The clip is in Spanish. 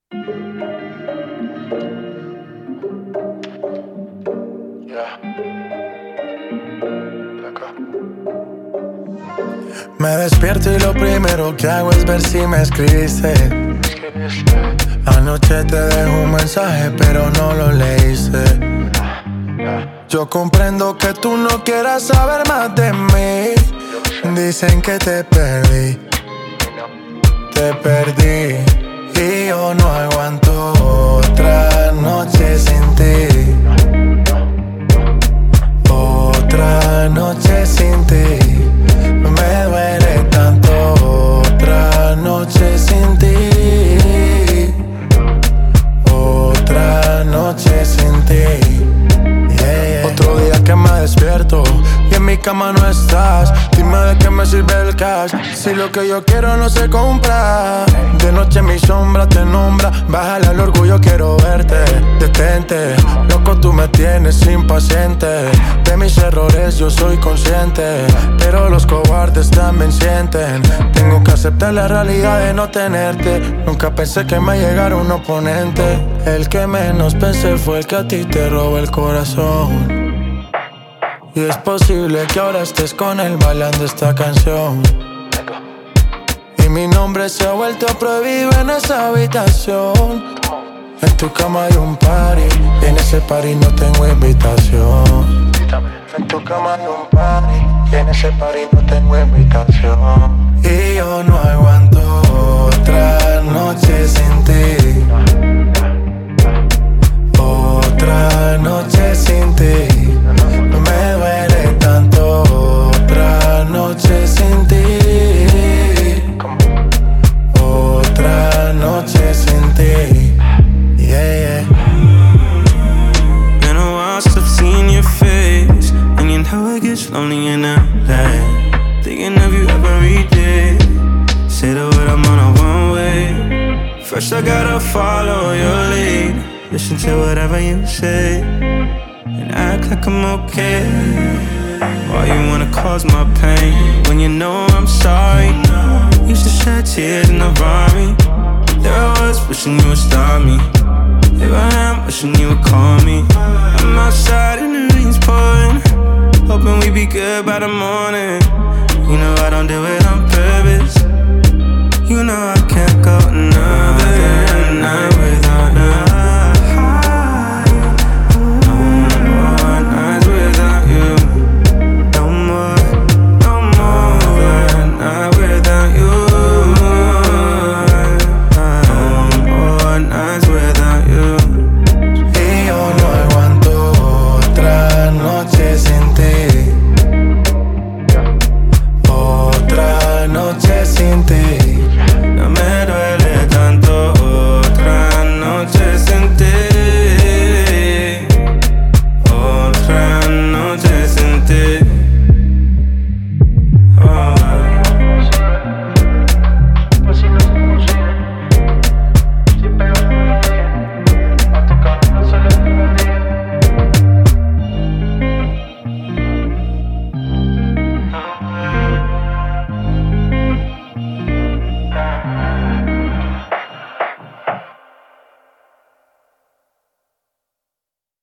Me despierto y lo primero que hago es ver si me escribiste. Anoche te dejo un mensaje pero no lo leíste. Yo comprendo que tú no quieras saber más de mí. Dicen que te perdí. Te perdí y yo no aguanto otra noche sin ti. Otra noche sin ti. Me duele tanto otra noche sin ti. Otra noche sin ti. Yeah, yeah. Otro día que me despierto y en mi cama no estás. Dime de qué me sirve el cash si lo que yo quiero no se compra. De noche mi sombra te nombra. Bájale al orgullo, quiero verte. Detente, loco, tú me tienes impaciente. De mis errores yo soy consciente, pero los cobardes también sienten. Tengo que aceptar la realidad de no tenerte. Nunca pensé que me llegara un oponente. El que menos pensé fue el que a ti te robó el corazón. Y es posible que ahora estés con él bailando esta canción. Y mi nombre se ha vuelto prohibido en esa habitación. En tu cama hay un party y en ese party no tengo invitación. En tu cama hay un party y en ese party no tengo invitación. Y yo no aguanto otra noche sin ti. Otra noche sin ti. Me duele tanto otra noche sin ti. Otra noche sin ti. Yeah, yeah. Been a while since I've seen your face, and you know it gets lonely in LA. Thinking of you every day. Say the word, I'm on a one-way. First I gotta follow your lead. Listen to whatever you say and act like I'm okay. Why you wanna cause my pain when you know I'm sorry? Used to shed tears in the Rari. There I was wishing you would stop me. Here I am wishing you would call me. I'm outside and the rain's pouring, hoping we be good by the morning. You know I don't do it on purpose. You know I can't go another night without her. Sin ti.